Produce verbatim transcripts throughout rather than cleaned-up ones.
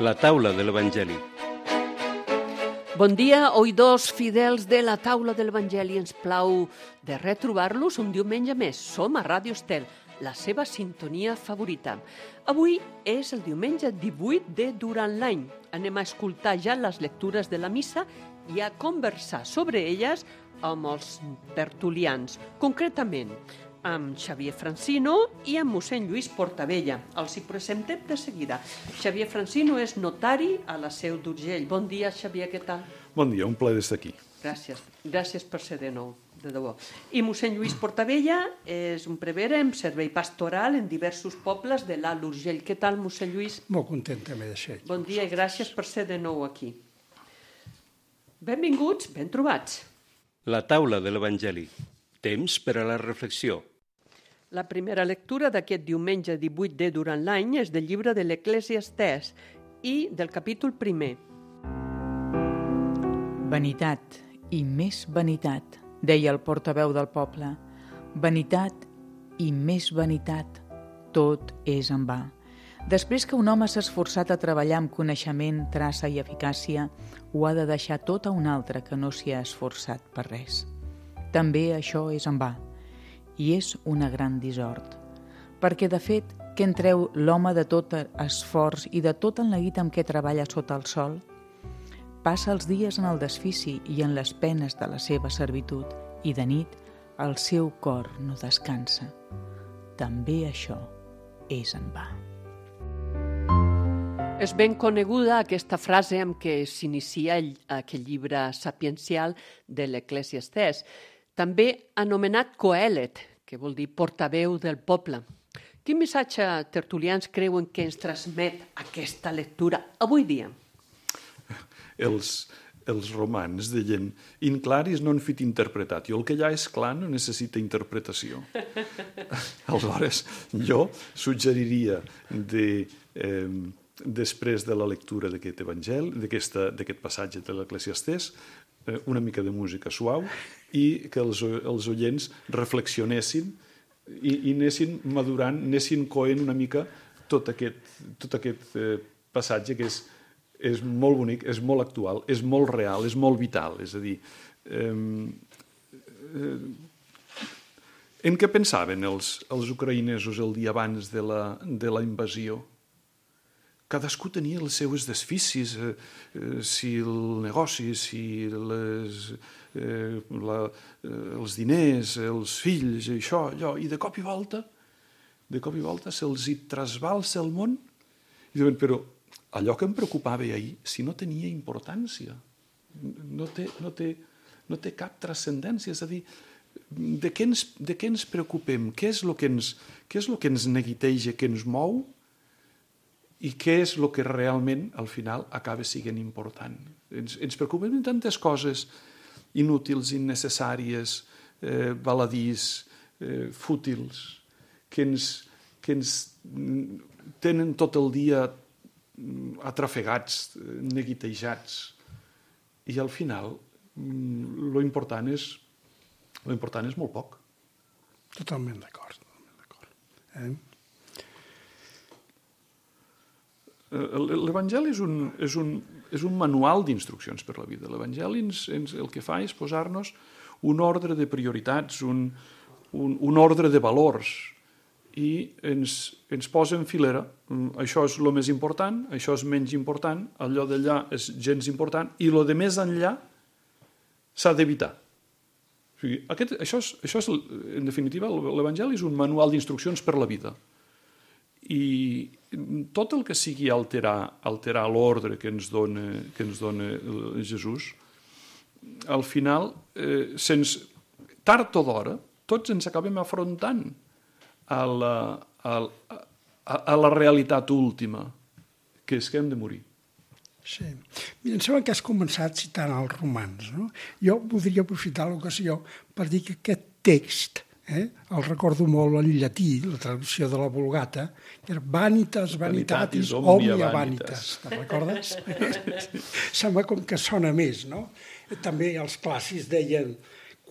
La taula de l'Evangeli. Bon dia, oïdors fidels de la taula de l'Evangeli. Ens plau de retrobar-los un diumenge més. Som a Ràdio Estel, la seva sintonia favorita. Avui és el diumenge divuit de durant l'any. Anem a escoltar ja les lectures de la missa i a conversar sobre elles amb els tertulians. Concretament, amb Xavier Francino i amb mossèn Lluís Portabella. Els hi presentem de seguida. Xavier Francino és notari a la Seu d'Urgell. Bon dia, Xavier, què tal? Bon dia, un plaer d'estar aquí. Gràcies. Gràcies per ser de nou, de debò. I mossèn Lluís Portabella és un prevere amb servei pastoral en diversos pobles de l'Alt Urgell. Què tal, mossèn Lluís? Molt content també de ser. Bon dia i gràcies per ser de nou aquí. Benvinguts, ben trobats. La taula de l'Evangeli. Temps per a la reflexió. La primera lectura d'aquest diumenge divuit de durant l'any és del llibre de l'Eclesiastès i del capítol primer. Vanitat i més vanitat, deia el portaveu del poble. Vanitat i més vanitat, tot és en va. Després que un home s'ha esforçat a treballar amb coneixement, traça i eficàcia, ho ha de deixar tot a un altre que no s'hi ha esforçat per res. També això és en va. I és una gran dissort, perquè de fet, què en treu l'home de tot esforç i de tot enneguit amb què treballa sota el sol? Passa els dies en el desfici i en les penes de la seva servitud, i de nit el seu cor no descansa. També això és en va. És ben coneguda aquesta frase amb què s'inicia aquest llibre sapiencial de l'Eclesiastès, també anomenat Coelet, que vol dir portaveu del poble. Quin missatge tertulians creuen que ens transmet aquesta lectura avui dia? Els, els romans deien, in claris non fit interpretat. I el que ja és clar no necessita interpretació. Aleshores, jo suggeriria de... Eh, després de la lectura d'aquest evangel, d'aquest passatge de l'Eclesiastès, una mica de música suau i que els, els oients reflexionessin i, i anessin madurant, anessin coent una mica tot aquest, tot aquest eh, passatge que és, és molt bonic, és molt actual, és molt real, és molt vital. És a dir, eh, eh, en què pensaven els, els ucraïnesos el dia abans de la, de la invasió? Cadascú tenia els seus desficis, eh, eh, si el negoci, si les, eh, la, eh, els diners, els fills, això, allò, i de cop i volta, de cop i volta se'ls hi trasbalsa el món, i diuen, però allò que em preocupava ahir, si no tenia importància, no té, no té, no té cap transcendència, és a dir, de què ens, de què ens preocupem? Què és el que ens, què és el que ens neguiteja, que ens mou? I què és el que realment, al final, acaba sent important. Ens, ens preocupem en tantes coses inútils, innecessàries, eh, baladís, eh, fútils, que ens, que ens tenen tot el dia atrafegats, neguitejats. I al final, lo important és, lo important és molt poc. Totalment d'acord. Totalment d'acord. Eh? L'Evangeli és un, és, un, és un manual d'instruccions per la vida. L'Evangeli ens, ens, el que fa és posar-nos un ordre de prioritats, un, un, un ordre de valors, i ens, ens posa en filera. Això és el més important, això és menys important, allò d'allà és gens important, i el de més enllà s'ha d'evitar. O sigui, aquest, això és, això és, en definitiva, l'Evangeli és un manual d'instruccions per la vida. I tot el que sigui alterar, alterar l'ordre que ens dona, que ens dona Jesús, al final, eh, sense, tard o d'hora, tots ens acabem afrontant a la, a, a, a la realitat última, que és que hem de morir. Sí. Mira, em sembla que has començat citant els romans, no? Jo voldria aprofitar l'ocasió per dir que aquest text, Eh? el recordo molt en llatí, la traducció de la Vulgata, que era vanitas, vanitatis, omnia vanitas. Te'n recordes? Sembla com que sona més, no? També els clàssics deien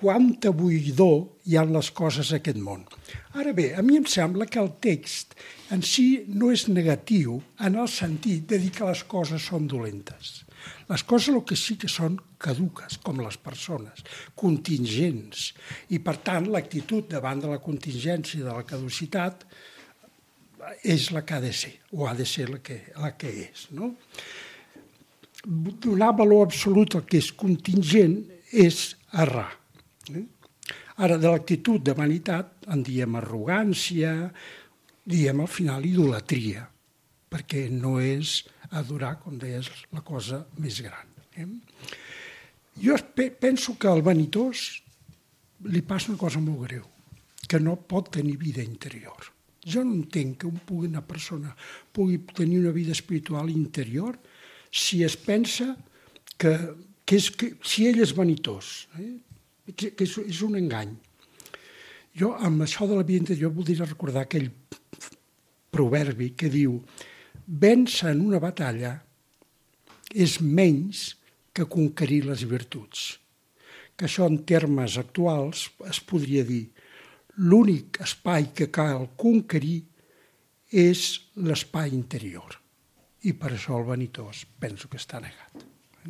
quanta buidor hi ha en les coses d'aquest món. Ara bé, a mi em sembla que el text en si no és negatiu en el sentit de dir que les coses són dolentes. Les coses el que sí que són caduques, com les persones, contingents. I, per tant, l'actitud davant de la contingència i de la caducitat és la que ha de ser, o ha de ser la que, la que és. No? Donar valor absolut al que és contingent és errar. Eh? Ara, de l'actitud de vanitat en diem arrogància, diem al final idolatria, perquè no és adorar, com deies, la cosa més gran. Eh? Jo penso que al vanitós li passa una cosa molt greu, que no pot tenir vida interior. Jo no entenc que un pugui, una persona pugui tenir una vida espiritual interior si es pensa que, que, és, que si ell és vanitós, eh? que, que és, és un engany. Jo, amb això de la vida interior, voldria recordar aquell proverbi que diu: vèncer en una batalla és menys que conquerir les virtuts. Que això, en termes actuals, es podria dir: l'únic espai que cal conquerir és l'espai interior. I per això el vanitós penso que està negat.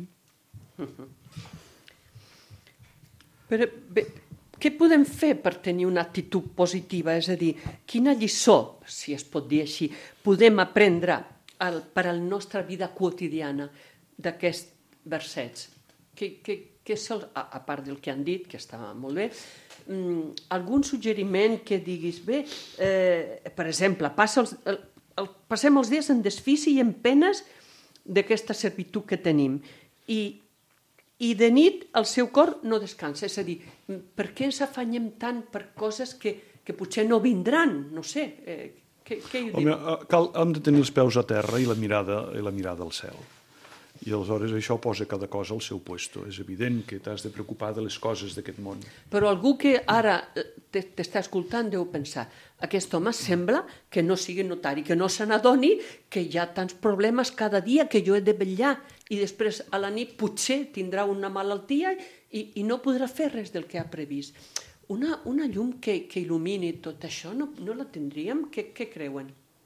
Però, bé, què podem fer per tenir una actitud positiva? És a dir, quina lliçó, si es pot dir així, podem aprendre el, per a la nostra vida quotidiana d'aquests versets? Que, que, que és el, a, a part del que han dit, que està molt bé, um, algun suggeriment que diguis, bé, eh, per exemple, passa els, el, el, passem els dies en desfici i en penes d'aquesta servitud que tenim. I I de nit el seu cor no descansa. És a dir, per què ens afanyem tant per coses que, que potser no vindran? No sé, eh, què, què hi diu? Home, cal, hem de tenir els peus a terra i la mirada, i la mirada al cel. I aleshores això posa cada cosa al seu puesto. És evident que t'has de preocupar de les coses d'aquest món. Però algú que ara t'està escoltant deu pensar: aquest home sembla que no sigui notari, que no se n'adoni que hi ha tants problemes cada dia que jo he de vetllar i després a la nit potser tindrà una malaltia i, i no podrà fer res del que ha previst. Una, una llum que, que il·lumini tot això no, no la tindríem? Què, què creuen?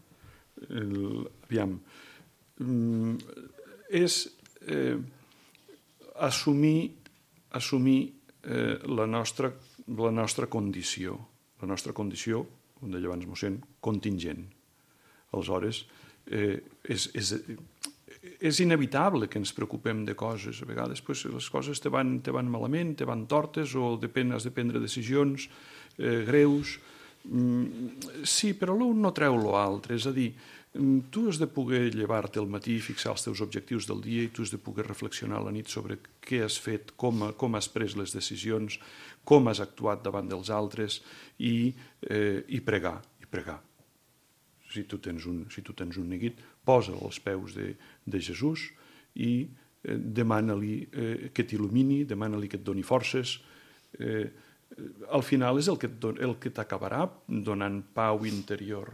El, aviam... Mm, és eh, assumir, assumir eh, la, nostra, la nostra condició, la nostra condició, com deia abans mossèn, contingent. Aleshores, eh, és, és, és inevitable que ens preocupem de coses. A vegades pues, les coses te van, te van malament, te van tortes, o depèn, has de prendre decisions eh, greus. Mm, sí, però l'un no treu l'altre, és a dir, tu has de poder llevar-te al matí, fixar els teus objectius del dia i tu has de poder reflexionar a la nit sobre què has fet, com, com has pres les decisions, com has actuat davant dels altres i, eh, i pregar, i pregar. Si tu tens un, si tu tens un neguit, posa-lo als peus de, de Jesús i eh, demana-li eh, que t'il·lumini, demana-li que et doni forces. Eh, al final és el que, el que t'acabarà donant pau interior,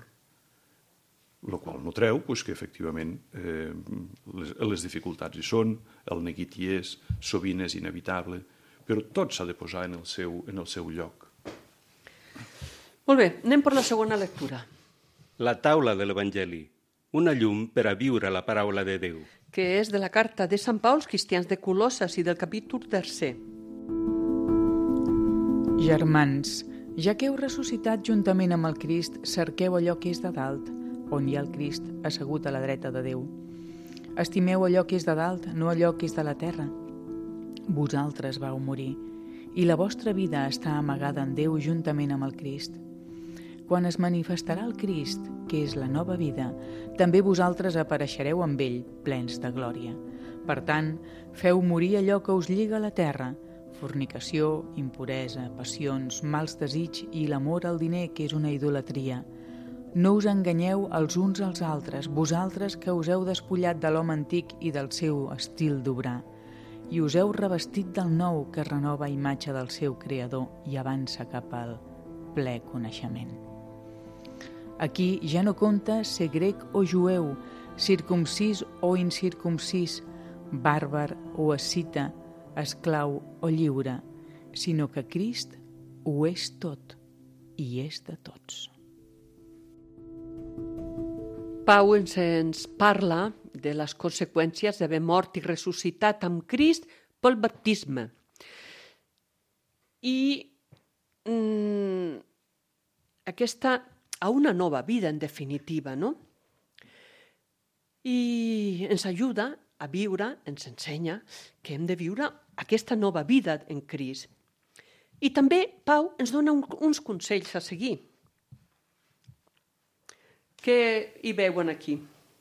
el qual no treu pues, que efectivament eh, les, les dificultats hi són, el neguit hi és, sovint és inevitable, però tot s'ha de posar en el seu, en el seu lloc. Molt bé, anem per la segona lectura. La taula de l'Evangeli, una llum per a viure la paraula de Déu. Que és de la carta de Sant Pau als cristians de Colosses i del capítol tercer. Germans, ja que heu ressuscitat juntament amb el Crist, cerqueu allò que és de dalt, on hi ha el Crist assegut a la dreta de Déu. Estimeu allò que és de dalt, no allò que és de la terra. Vosaltres vau morir, i la vostra vida està amagada en Déu juntament amb el Crist. Quan es manifestarà el Crist, que és la nova vida, també vosaltres apareixereu amb ell, plens de glòria. Per tant, feu morir allò que us lliga a la terra, fornicació, impuresa, passions, mals desig i l'amor al diner, que és una idolatria. No us enganyeu els uns als altres, vosaltres que us heu despullat de l'home antic i del seu estil d'obrar, i us heu revestit del nou que renova imatge del seu creador i avança cap al ple coneixement. Aquí ja no compta ser grec o jueu, circumcís o incircumcís, bàrbar o escita, esclau o lliure, sinó que Crist ho és tot i és de tots. Pau ens, ens parla de les conseqüències d'haver mort i ressuscitat amb Crist pel baptisme. I mm, aquesta, a una nova vida, en definitiva, no? I ens ajuda a viure, ens ensenya que hem de viure aquesta nova vida en Crist. I també Pau ens dona un, uns consells a seguir. Què hi veuen aquí?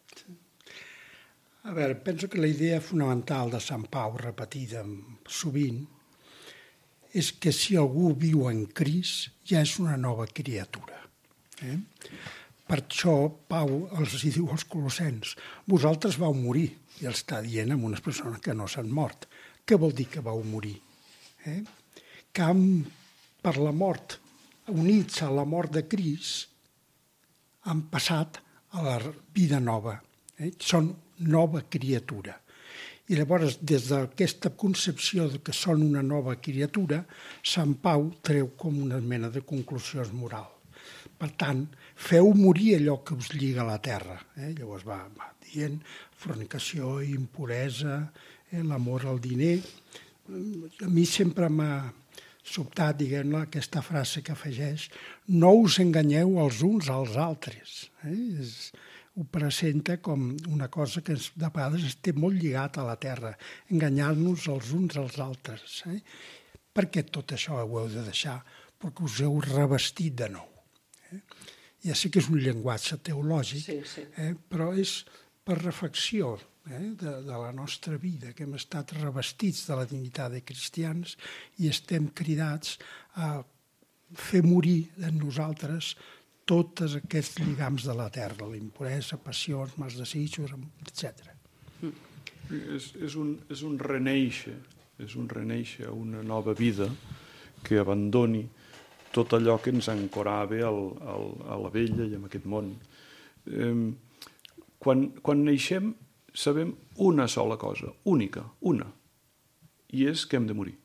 A veure, penso que la idea fonamental de Sant Pau, repetida sovint, és que si algú viu en Crist ja és una nova criatura. Eh? Per això Pau els diu als colossens: vosaltres vau morir, i els està dient a unes persones que no s'han mort. Què vol dir que vau morir? Eh? Que han, per la mort, units a la mort de Crist, han passat a la vida nova. Eh? Són nova criatura. I llavors, des d'aquesta concepció de que són una nova criatura, Sant Pau treu com una mena de conclusió moral. Per tant, feu morir allò que us lliga a la terra. Eh? Llavors va, va dient fornicació, impuresa, eh? l'amor al diner. A mi sempre m'ha sobtat, diguem-ne, aquesta frase que afegeix: no us enganyeu els uns als altres. Eh? És, ho presenta com una cosa que de vegades esté molt lligat a la terra, enganyar-nos els uns als altres. Eh? Per què tot això ho heu de deixar? Perquè us heu revestit de nou. Eh? Ja sé que és un llenguatge teològic, sí, sí. Eh? Però és per reflexió eh? de, de la nostra vida, que hem estat revestits de la dignitat de cristians i estem cridats a fer morir en nosaltres tots aquests lligams de la terra, la impuresa, passions, mals desitjos, etcètera. Mm. És, és, un, és un reneixer, és un reneixer a una nova vida que abandoni tot allò que ens ancorava al, al, a la vella i en aquest món. Eh, quan, quan neixem sabem una sola cosa, única, una, i és que hem de morir.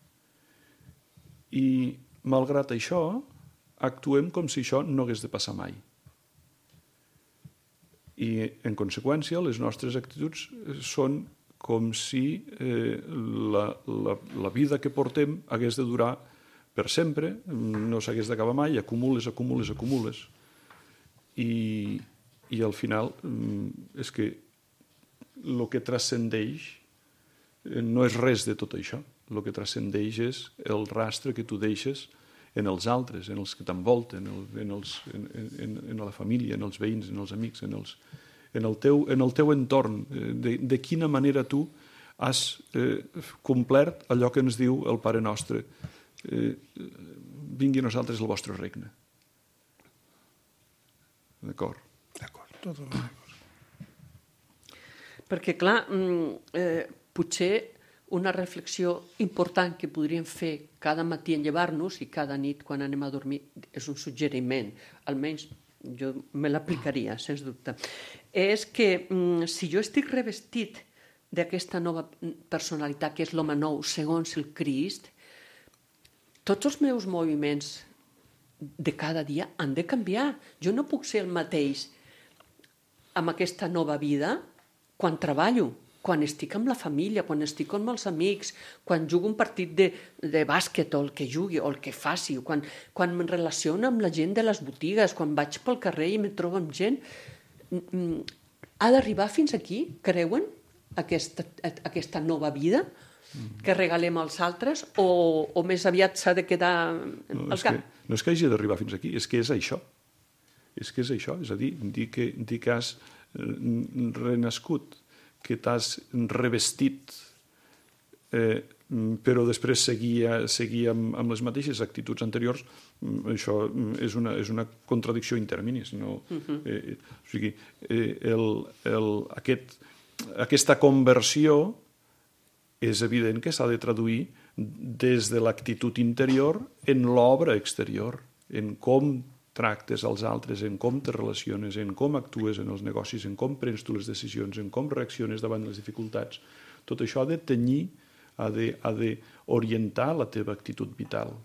I malgrat això, actuem com si això no hagués de passar mai. I, en conseqüència, les nostres actituds són com si eh, la, la, la vida que portem hagués de durar per sempre, no s'hagués d'acabar mai, acumules, acumules, acumules. I, i al final és que el que transcendeix no és res de tot això. El que transcendeix és el rastre que tu deixes en els altres, en els que t'envolten, en, els, en, en, en la família, en els veïns, en els amics, en, els, en, el, teu, en el teu entorn, de, de quina manera tu has eh, complert allò que ens diu el Pare Nostre: eh, vingui a nosaltres el vostre regne. D'acord? D'acord, tot d'acord. Perquè, clar, eh, potser una reflexió important que podríem fer cada matí en llevar-nos i cada nit quan anem a dormir, és un suggeriment, almenys jo me l'aplicaria, sens dubte, és que mm, si jo estic revestit d'aquesta nova personalitat que és l'home nou segons el Crist, tots els meus moviments de cada dia han de canviar. Jo no puc ser el mateix amb aquesta nova vida quan treballo, quan estic amb la família, quan estic amb els amics, quan jugo un partit de, de bàsquet o el que jugui o el que faci, quan, quan em relaciono amb la gent de les botigues, quan vaig pel carrer i me trobo amb gent, ha d'arribar fins aquí, creuen, aquesta, aquesta nova vida que regalem als altres, o, o més aviat s'ha de quedar no, al cap? Que, no és que hagi d'arribar fins aquí, és que és això. És que és això, és a dir, dir que, dir que has renascut, que t'has revestit, eh, però després seguir, seguir amb, amb les mateixes actituds anteriors, això és una, és una contradicció interminis. No? Uh-huh. eh, o sigui, eh, el, el, aquest, aquesta conversió és evident que s'ha de traduir des de l'actitud interior en l'obra exterior, en com tractes als altres, en com te relaciones, en com actues en els negocis, en com prens tu les decisions, en com reacciones davant les dificultats. Tot això ha de tenyir ha de, ha d'orientar la teva actitud vital.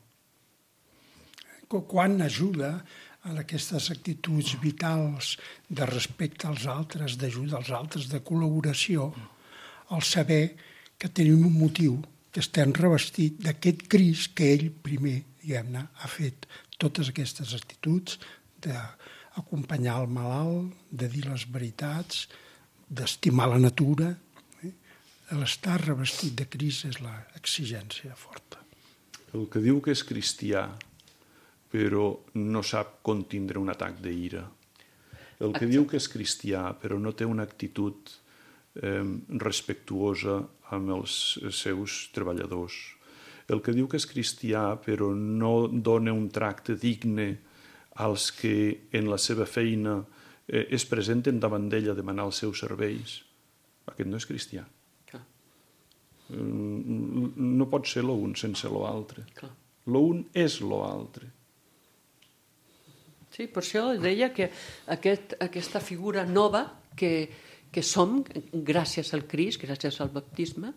Quan ajuda a aquestes actituds vitals de respecte als altres, d'ajuda als altres, de col·laboració, el saber que tenim un motiu, que estem revestit d'aquest Crist que ell primer, diguem-ne, ha fet totes aquestes actituds d'acompanyar el malalt, de dir les veritats, d'estimar la natura. Eh? L'estar revestit de Crist és l'exigència forta. El que diu que és cristià, però no sap contindre un atac d'ira. El que diu que és cristià, però no té una actitud eh, respectuosa amb els seus treballadors. El que diu que és cristià, però no dona un tracte digne als que en la seva feina eh, es presenten davant d'ella a demanar els seus serveis. Aquest no és cristià. Clar. No pot ser l'un sense l'altre. L'un és l'altre. Sí, per això deia que aquest, aquesta figura nova que, que som, gràcies al Crist, gràcies al baptisme,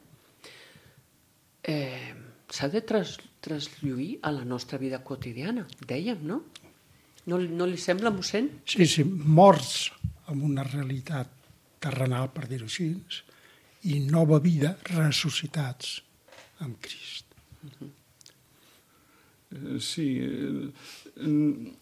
eh, s'ha de tras, traslluir a la nostra vida quotidiana, dèiem, no? No, no li sembla, mossèn? Sí, sí, morts amb una realitat terrenal, per dir-ho així, i nova vida ressuscitats amb Crist. Uh-huh. Sí, eh,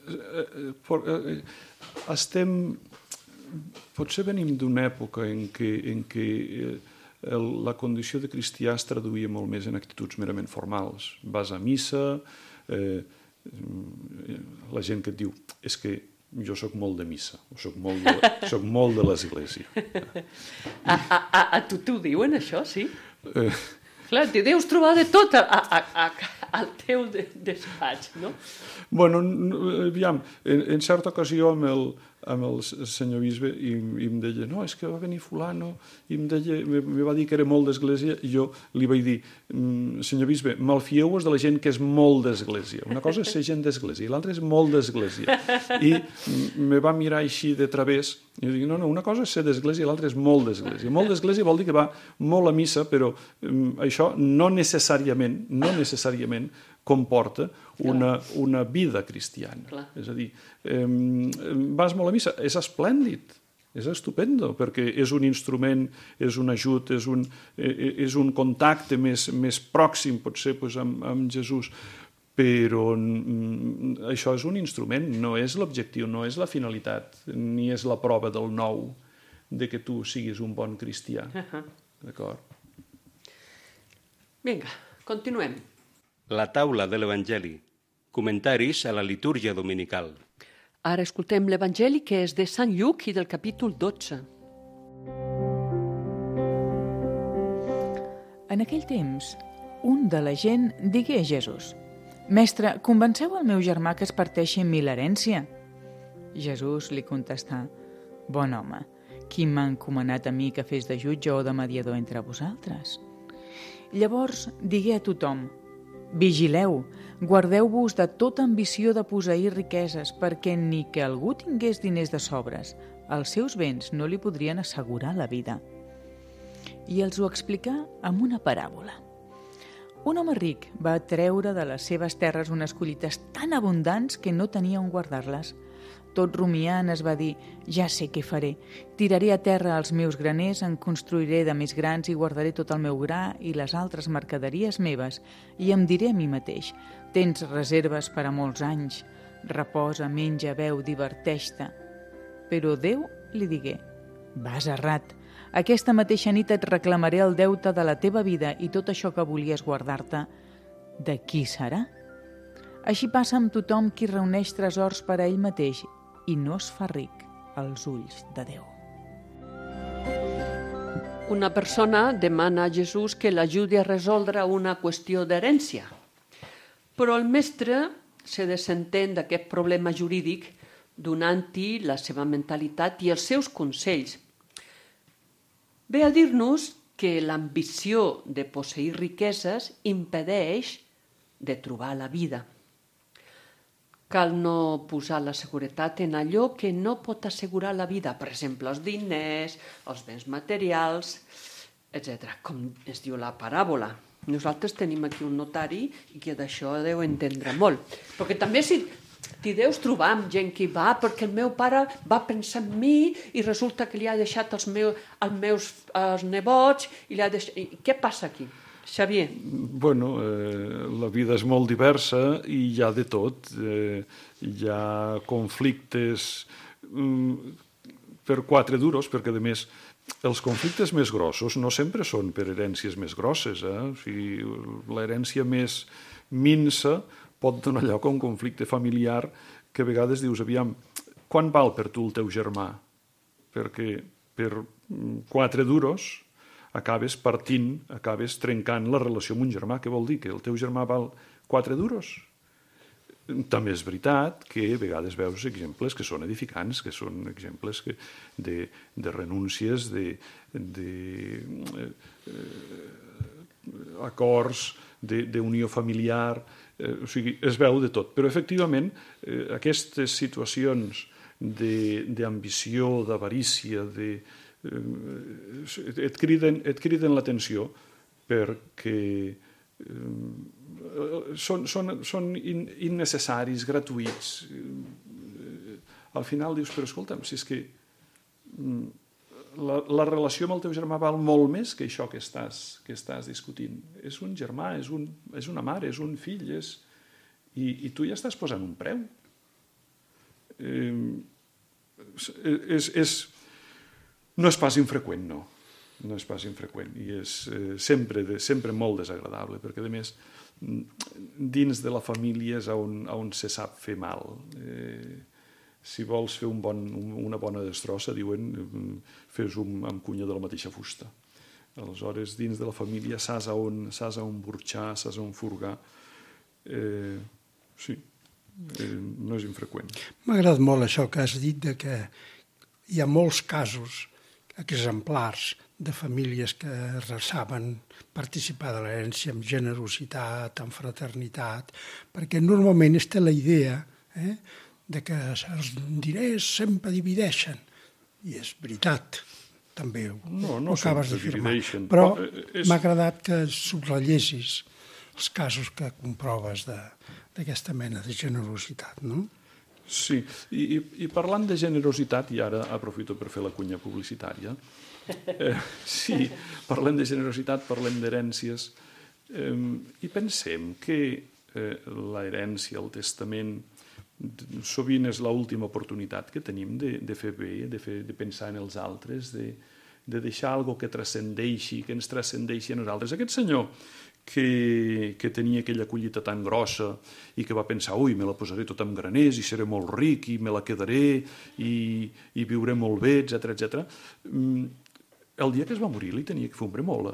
estem, potser venim d'una època en què, en què el, la condició de cristià es traduïa molt més en actituds merament formals. Vas a missa, eh, la gent que et diu és que jo sóc molt de missa, sóc molt de, sóc molt de l'església. A, a, a, a tu t'ho diuen, això, sí? Eh, Clar, t'hi deus trobar de tot a, a, a, al teu de, despatx, no? Bueno, aviam, en, en certa ocasió amb el, amb el senyor bisbe i, i em deia, no, és que va venir fulano, i em deia, me va dir que era molt d'església, i jo li vaig dir, senyor bisbe, malfieu-vos de la gent que és molt d'església. Una cosa és ser gent d'església, i l'altra és molt d'església. I me va mirar així de través, i jo dic, no, no, una cosa és ser d'església i l'altra és molt d'església. Molt d'església vol dir que va molt a missa, però um, això no necessàriament, no necessàriament comporta una, una vida cristiana. Clar. És a dir, eh, vas molt a missa, és esplèndid, és estupendo, perquè és un instrument, és un ajut, és un, eh, és un contacte més, més pròxim, potser, doncs, amb, amb Jesús, però mm, això és un instrument, no és l'objectiu, no és la finalitat, ni és la prova del nou de que tu siguis un bon cristià. Uh-huh. D'acord? Vinga, continuem. La taula de l'Evangeli. Comentaris a la litúrgia dominical. Ara escoltem l'Evangeli que és de Sant Lluc i del capítol dotze. En aquell temps, un de la gent digué a Jesús: «Mestre, convenceu el meu germà que es parteixi en mi l'herència». Jesús li contestà: «Bon home, qui m'ha encomanat a mi que fes de jutge o de mediador entre vosaltres?» Llavors digué a tothom: «Vigileu, guardeu-vos de tota ambició de posseir riqueses, perquè ni que algú tingués diners de sobres, els seus béns no li podrien assegurar la vida». I els ho explicà amb una paràbola. Un home ric va treure de les seves terres unes collites tan abundants que no tenia on guardar-les. Tot rumiant es va dir: «Ja sé què faré. Tiraré a terra els meus graners, en construiré de més grans i guardaré tot el meu gra i les altres mercaderies meves, i em diré a mi mateix: tens reserves per a molts anys. Reposa, menja, beu, diverteix-te». Però Déu li digué: «Vas errat. Aquesta mateixa nit et reclamaré el deute de la teva vida i tot això que volies guardar-te, de qui serà?» Així passa amb tothom qui reuneix tresors per a ell mateix i no es fa ric als ulls de Déu. Una persona demana a Jesús que l'ajudi a resoldre una qüestió d'herència. Però el mestre se desentén d'aquest problema jurídic donant-hi la seva mentalitat i els seus consells. Ve a dir-nos que l'ambició de posseir riqueses impedeix de trobar la vida. Cal no posar la seguretat en allò que no pot assegurar la vida, per exemple, els diners, els béns materials. etcètera, com es diu la paràbola. Nosaltres tenim aquí un notari i que d'això deu entendre molt. Perquè també si t'hi deus trobar amb gent que va perquè el meu pare va pensar en mi i resulta que li ha deixat els meus, els meus els nebots i li ha deixat... I què passa aquí, Xavier? Bueno, eh, la vida és molt diversa i hi ha de tot. Eh, hi ha conflictes mm, per quatre duros, perquè a més els conflictes més grossos no sempre són per herències més grosses. Eh? O sigui, l'herència més minsa pot donar lloc a un conflicte familiar que a vegades dius, aviam, quan val per tu el teu germà? Perquè per quatre duros acabes partint, acabes trencant la relació amb un germà. Què vol dir? Que el teu germà val quatre duros? També és veritat que a vegades veus exemples que són edificants, que són exemples que de, de renúncies, de, de eh, acords, d'unió familiar, eh, o sigui, es veu de tot. Però, efectivament, eh, aquestes situacions d'ambició, d'avarícia, de, eh, et criden, et criden l'atenció perquè eh, són, són, són in, innecessaris, gratuïts. Al final dius, però escolta'm, si és que la, la relació amb el teu germà val molt més que això que estàs, que estàs discutint. És un germà, és, un, és una mare, és un fill, és... I, i tu ja estàs posant un preu. Eh, és, és, no és pas infreqüent, no. No és pas infreqüent i és eh, sempre, de, sempre molt desagradable, perquè, a més, dins de la família és on, on se sap fer mal. Eh, si vols fer un bon, una bona destrossa, diuen, fes un amb cunya de la mateixa fusta. Aleshores, dins de la família saps on, saps on burxar, saps on furgar. Eh, sí, eh, no és infreqüent. M'ha agradat molt això que has dit, de que hi ha molts casos, exemplars, de famílies que saben participar de l'herència amb generositat, amb fraternitat, perquè normalment es té la idea eh, de que els diners sempre divideixen, i és veritat, també ho, no, no ho acabes d'afirmar. Però és... m'ha agradat que subrellessis els casos que comproves d'aquesta mena de generositat, no? Sí, i, i parlant de generositat, i ara aprofito per fer la cunya publicitària, eh, sí, parlem de generositat, parlem d'herències, eh, i pensem que eh, l'herència, el testament, sovint és l'última oportunitat que tenim de, de fer bé, de, fer, de pensar en els altres, de, de deixar alguna cosa que transcendeixi, que ens transcendeixi a nosaltres. Aquest senyor que, que tenia aquella collita tan grossa i que va pensar, ui, me la posaré tot amb graners i seré molt ric i me la quedaré i, i viuré molt bé, etcètera, etcètera. El dia que es va morir li tenia que fer un bremola.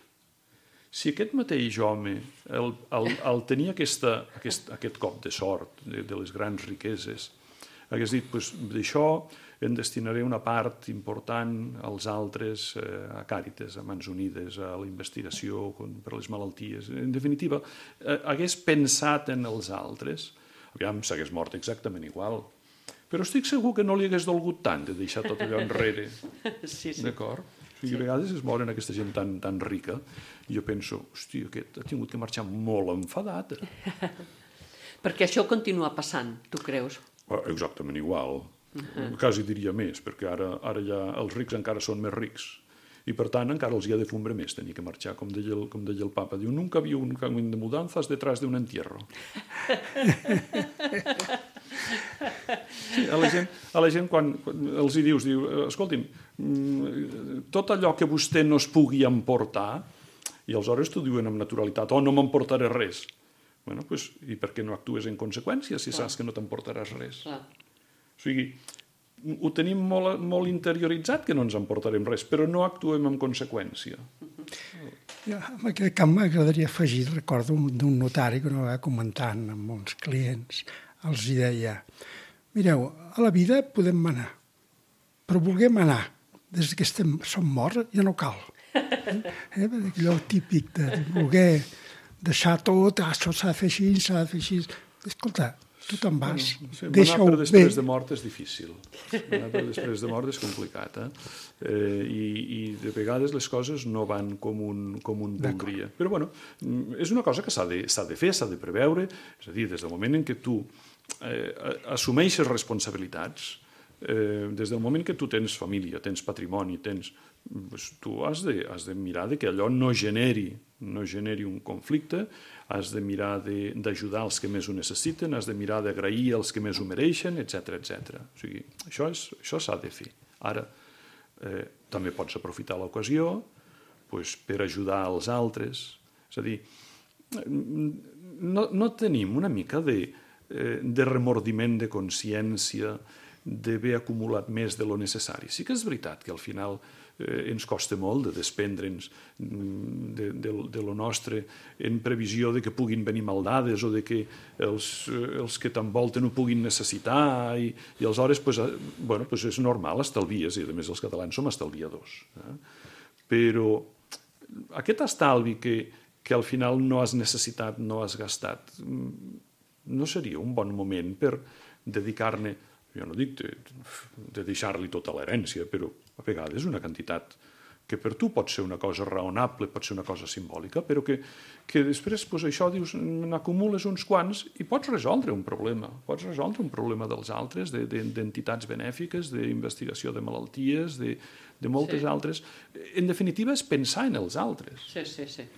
Si aquest mateix home el, el, el tenia aquesta, aquest, aquest cop de sort de, de les grans riqueses, hagués dit, pues, d'això en destinaré una part important als altres, eh, a Càritas, a Mans Unides, a la investigació per les malalties. En definitiva, eh, hagués pensat en els altres, aviam, s'hagués mort exactament igual. Però estic segur que no li hagués dolgut tant de deixar tot allò enrere. Sí, sí. D'acord? I a vegades es moren aquesta gent tan, tan rica i jo penso, hosti, aquest ha tingut que marxar molt enfadat. Perquè això continua passant, tu creus? Exactament igual. Uh-huh. Quasi diria més, perquè ara, ara ja els rics encara són més rics i per tant encara els hi ha de fumbre més tenir que marxar, com deia el, com deia el papa. Diu, nunca había un camino de mudanzas detrás de un entierro. Sí, a la gent, a la gent quan, quan els hi dius, diu, escolti'm, tot allò que vostè no es pugui emportar, i aleshores t'ho diuen amb naturalitat, oh, no m'emportaré res. Bueno, pues, i per què no actues en conseqüència si saps que no t'emportaràs res? Clar. O sigui, ho tenim molt, molt interioritzat que no ens emportarem res, però no actuem en conseqüència. Ja, en aquest camp m'agradaria afegir, recordo d'un notari que no va comentant amb uns clients, els hi deia, mireu, a la vida podem manar, però vulguem anar, des que estem, som morts, ja no cal. Eh? Allò típic de voler deixar tot, ah, això s'ha de fer així, s'ha de fer així. Escolta, tu te'n vas, Bueno, sí, deixa-ho per bé. després de mort és difícil. Manar per després de mort és complicat, eh? eh i, I de vegades les coses no van com un, com un voldria. Però, bueno, és una cosa que s'ha de, s'ha de fer, s'ha de preveure, és a dir, des del moment en què tu eh, assumeixes responsabilitats, eh, des del moment que tu tens família, tens patrimoni, tens... Pues, tu has de, has de mirar de que allò no generi, no generi un conflicte, has de mirar d'ajudar els que més ho necessiten, has de mirar d'agrair els que més ho mereixen, etcètera, etcètera. O sigui, això és, això s'ha de fer. Ara, eh, també pots aprofitar l'ocasió pues, per ajudar els altres. És a dir, no, no tenim una mica de, eh, de remordiment de consciència d'haver acumulat més de lo necessari. Sí que és veritat que al final eh, ens costa molt de desprendre'ns de, de, de lo nostre en previsió de que puguin venir maldades o de que els, els que t'envolten ho puguin necessitar i, i aleshores pues, bueno, pues és normal, estalvies, i a més els catalans som estalviadors. Eh? Però aquest estalvi que, que al final no has necessitat, no has gastat, no seria un bon moment per dedicar-ne, jo no dic de, de deixar-li tota l'herència, però a vegades una quantitat que per tu pot ser una cosa raonable, pot ser una cosa simbòlica, però que, que després pues, això dius, n'acumules uns quants i pots resoldre un problema. Pots resoldre un problema dels altres, d'entitats de, benèfiques, d'investigació de malalties, de, de moltes sí. altres. En definitiva, és pensar en els altres. Sí, sí, sí.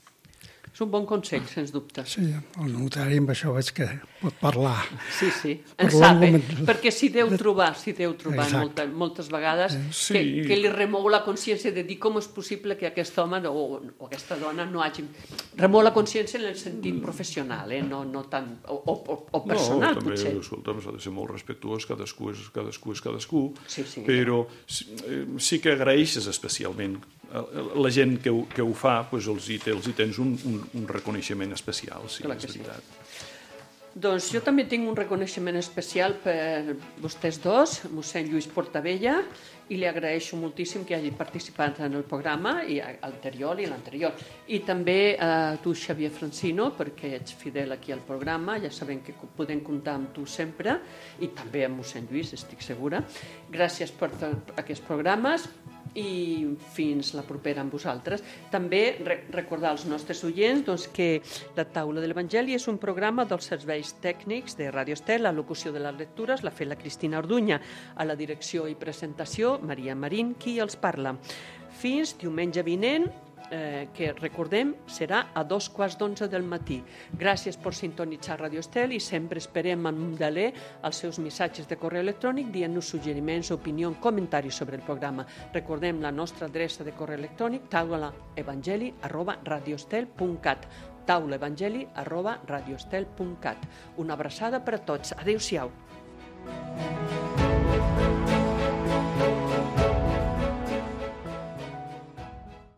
És un bon consell, sens dubte. Sí, el notari amb això veig que pot parlar. Sí, sí, en sap, eh? Perquè s'hi deu trobar, s'hi deu trobar molta, moltes vegades sí. que, que li remou la consciència de dir com és possible que aquest home o, o aquesta dona no hagi... Remou la consciència en el sentit professional, eh? no, no tant... O, o, o personal, no, també, potser. Escolta, s'ha de ser molt respectuós, cadascú és cadascú, és cadascú sí, sí, però sí, sí que agraeixes especialment la gent que ho, que ho fa, doncs els hi, els hi tens un, un, un reconeixement especial, sí, clar és que veritat. Sí. Doncs jo també tinc un reconeixement especial per vostès dos, mossèn Lluís Portabella, i li agraeixo moltíssim que hagi participat en el programa, i l'anterior i l'anterior. I també a tu, Xavier Francino, perquè ets fidel aquí al programa, ja sabem que podem comptar amb tu sempre, i també amb mossèn Lluís, estic segura. Gràcies per aquests programes, i fins la propera amb vosaltres. També recordar als nostres oients doncs, que La Taula de l'Evangeli és un programa dels serveis tècnics de Ràdio Estel, la locució de les lectures l'ha fet la Cristina Orduña, a la direcció i presentació Maria Marín, qui els parla. Fins diumenge vinent, eh, que recordem serà a dos quarts d'onze del matí. Gràcies per sintonitzar Ràdio Estel i sempre esperem amb un deler els seus missatges de correu electrònic dient-nos suggeriments, opinió, comentaris sobre el programa. Recordem la nostra adreça de correu electrònic taulaevangeli arroba radioestel punt cat taulaevangeli arroba radioestel punt cat. Una abraçada per a tots. Adéu-siau.